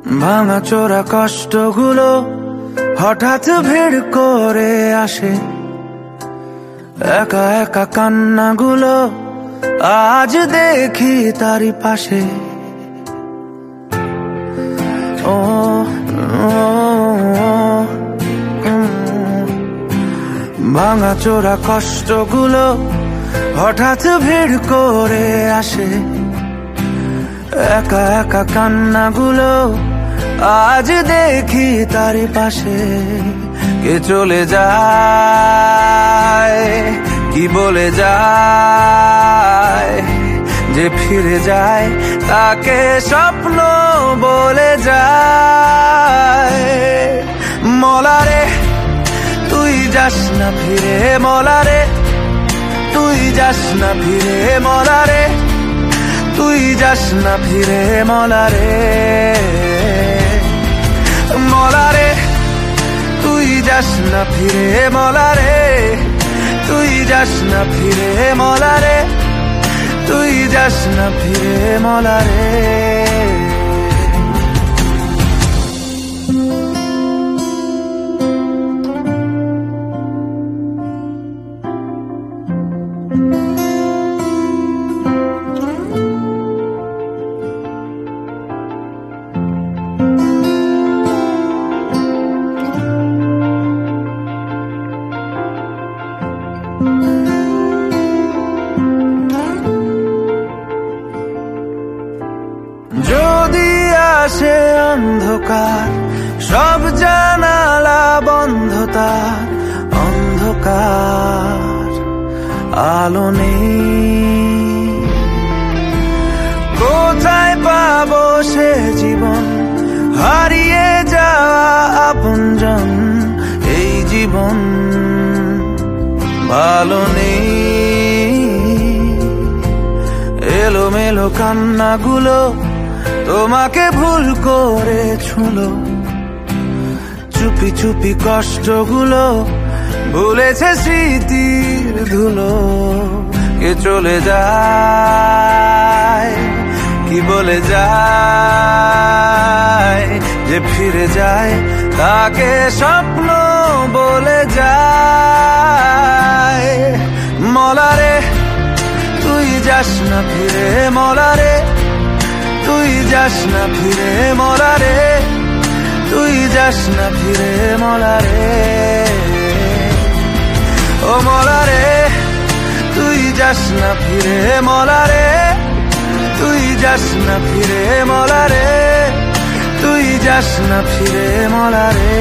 ভাঙাচোরা কষ্টগুলো হঠাৎ ভিড় করে আসে, একা একা কান্নাগুলো আজ দেখি তারই পাশে। ও ভাঙাচোরা কষ্টগুলো হঠাৎ ভিড় করে আসে, একা একা কান্নাগুলো আজ দেখি তারই পাশে। কে চলে যায়, কি বলে যায়, যে ফিরে যায় তাকে স্বপ্ন বলে যায়। মলারে তুই যাস না ফিরে, মলারে তুই যাস না ফিরে, মলারে তুই যাস না ফিরে, মলারে মলারে তুই যাস না ফিরে, মলারে তুই যাস না ফিরে, মলারে তুই যাস না ফিরে, মলারে। যদি আসে অন্ধকার, সব জানালা বন্ধ, তার অন্ধকার আলো নেই। কোথায় পাবো সে জীবন, হারিয়ে যাওয়া আপনজন, এই জীবন ভালো নেই। এলোমেলো কান্নাগুলো তোমাকে ভুল করে ছুঁলো, চুপি চুপি কষ্টগুলো ভুলেছে স্মৃতির ধুলো। কে চলে যায়, কি বলে যায়, যে ফিরে যায় তাকে স্বপ্ন বলে যায়। মলারে তুই যাস না ফিরে, মলারে তুই যাস না ফিরে, মলারে তুই যাস না ফিরে, মলারে ও মলারে তুই যাস না ফিরে, মলারে তুই যাস না ফিরে, মলারে তুই যাস না ফিরে, মলারে।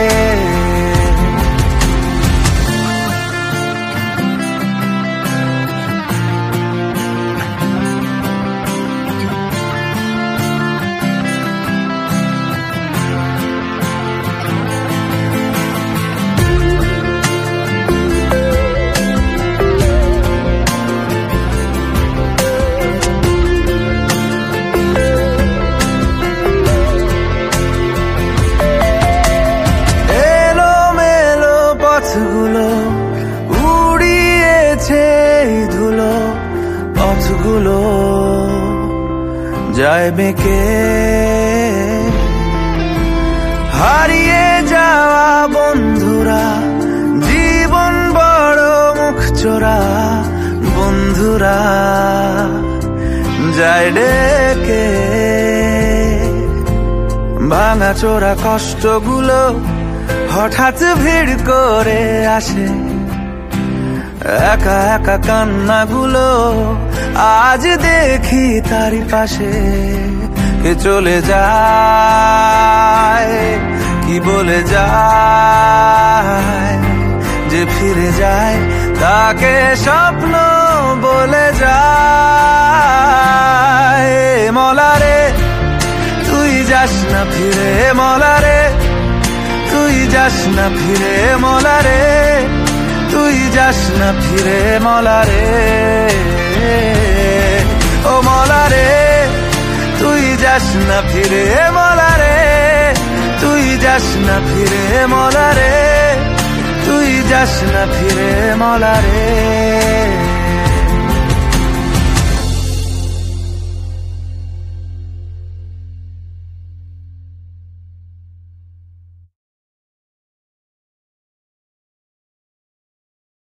উড়িয়েছে ধুলো, পথগুলো যায় বেঁকে, হারিয়ে যাওয়া বন্ধুরা জীবন বড় মুখ চোরা, বন্ধুরা যায় ডেকে। ভাঙাচোরা কষ্টগুলো হঠাৎ ভিড় করে আসে, একা একা কান্নাগুলো আজ দেখি তারই পাশে। কে চলে যায়, কি বলে যায়, যে ফিরে যায় তাকে স্বপ্ন বলে যায়। মলারে তুই যাস না ফিরে, মলারে তুই যাস না ফিরে, মলারে তুই যাস না ফিরে, মলারে ও মলারে তুই যাস না ফিরে, মলারে তুই যাস না ফিরে, মলারে তুই যাস না ফিরে, মলারে।